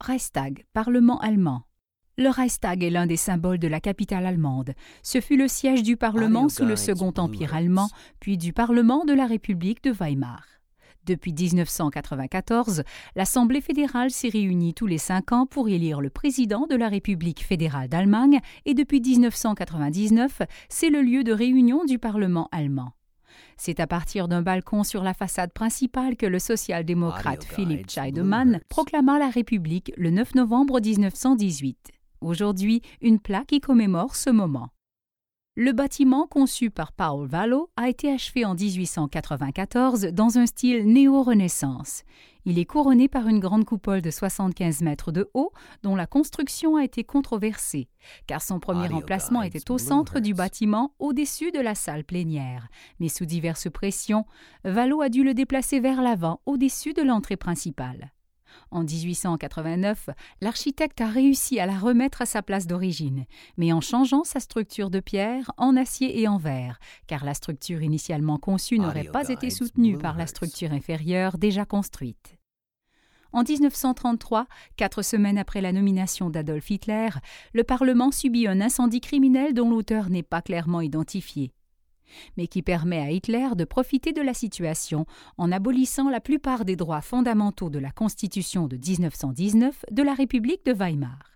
Reichstag, Parlement allemand. Le Reichstag est l'un des symboles de la capitale allemande. Ce fut le siège du Parlement sous le Second Empire allemand, puis du Parlement de la République de Weimar. Depuis 1994, l'Assemblée fédérale s'est réunie tous les 5 ans pour élire le président de la République fédérale d'Allemagne et depuis 1999, c'est le lieu de réunion du Parlement allemand. C'est à partir d'un balcon sur la façade principale que le social-démocrate Philipp Scheidemann proclama la République le 9 novembre 1918. Aujourd'hui, une plaque y commémore ce moment. Le bâtiment conçu par Paul Wallo a été achevé en 1894 dans un style néo-renaissance. Il est couronné par une grande coupole de 75 mètres de haut dont la construction a été controversée, car son premier emplacement était au centre du bâtiment, au-dessus de la salle plénière. Mais sous diverses pressions, Wallo a dû le déplacer vers l'avant, au-dessus de l'entrée principale. En 1889, l'architecte a réussi à la remettre à sa place d'origine, mais en changeant sa structure de pierre en acier et en verre, car la structure initialement conçue n'aurait pas été soutenue par la structure inférieure déjà construite. En 1933, 4 semaines après la nomination d'Adolf Hitler, le Parlement subit un incendie criminel dont l'auteur n'est pas clairement identifié, mais qui permet à Hitler de profiter de la situation en abolissant la plupart des droits fondamentaux de la Constitution de 1919 de la République de Weimar.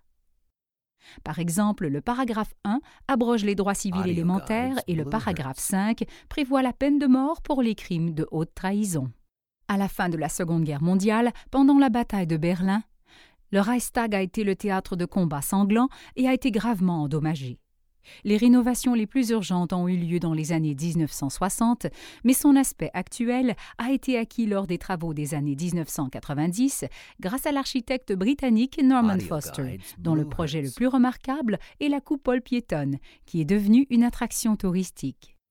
Par exemple, le paragraphe 1 abroge les droits civils élémentaires et le paragraphe 5 prévoit la peine de mort pour les crimes de haute trahison. À la fin de la Seconde Guerre mondiale, pendant la bataille de Berlin, le Reichstag a été le théâtre de combats sanglants et a été gravement endommagé. Les rénovations les plus urgentes ont eu lieu dans les années 1960, mais son aspect actuel a été acquis lors des travaux des années 1990 grâce à l'architecte britannique Norman Foster, dont le projet le plus remarquable est la coupole piétonne, qui est devenue une attraction touristique.